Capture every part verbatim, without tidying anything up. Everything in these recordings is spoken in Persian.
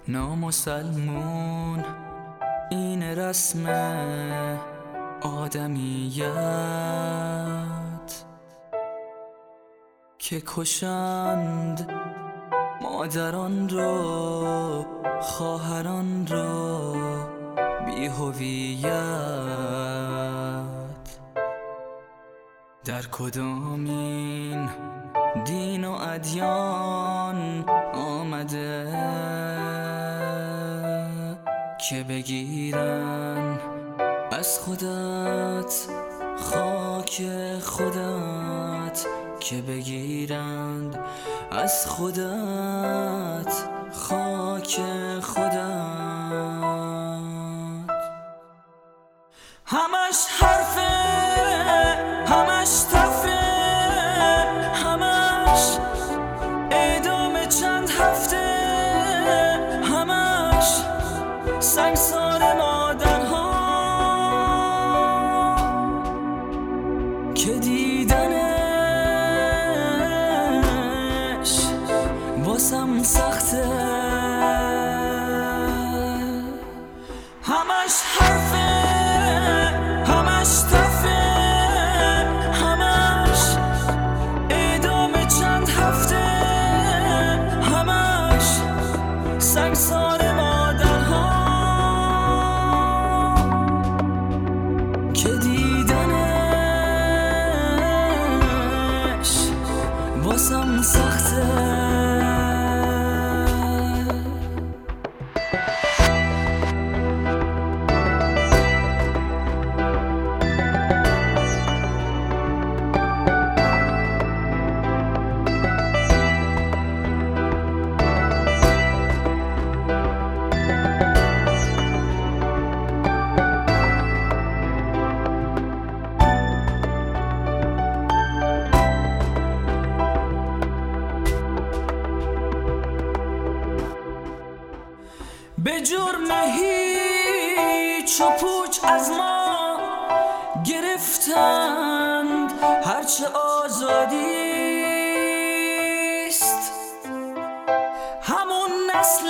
نامسلمون این رسم آدمیت که کشند مادران رو، خواهران رو بی هویت. در کدامین دین و ادیان آمده که بگیرن از خودت خاک خودت، که بگیرند از خودت خاک خودت. همش حرفه، همش تفره، همش اعدام چند هفته، همش سنگسار مادرها که دیدنش واسم سخته. همش حرفه، همش تفره، همش اعدام چند هفته، همش سنگسار مادرها که دیدنش واسم سخته. به جرم هیچ و پوچ از ما گرفتند هرچه آزادیست. همون نسل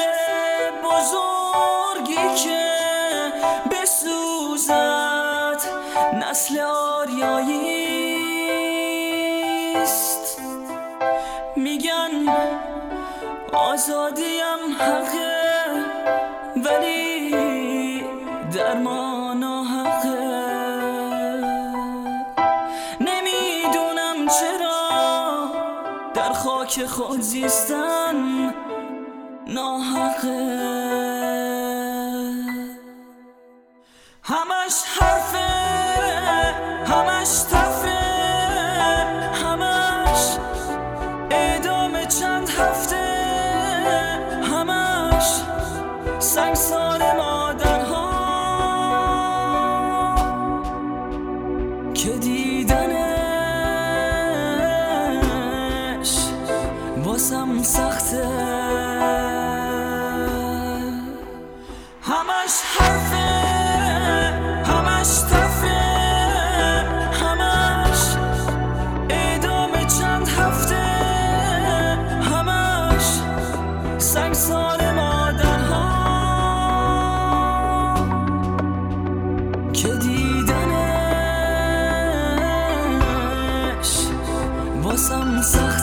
بزرگی که بسوزد نسل آریاییست. میگن آزادیم حقه ولی در ما ناحقه. نمیدونم چرا در خاک خود زیستن ناحقه. همش حرفه، همش تفره، همش اعدام چند هفته، همش سنگسار مادرها که دیدنش واسم سخته. همش حرفه، همش تفره، همش اعدام چند هفته، همش سنگسار مادرها که دیدنش واسم سخته.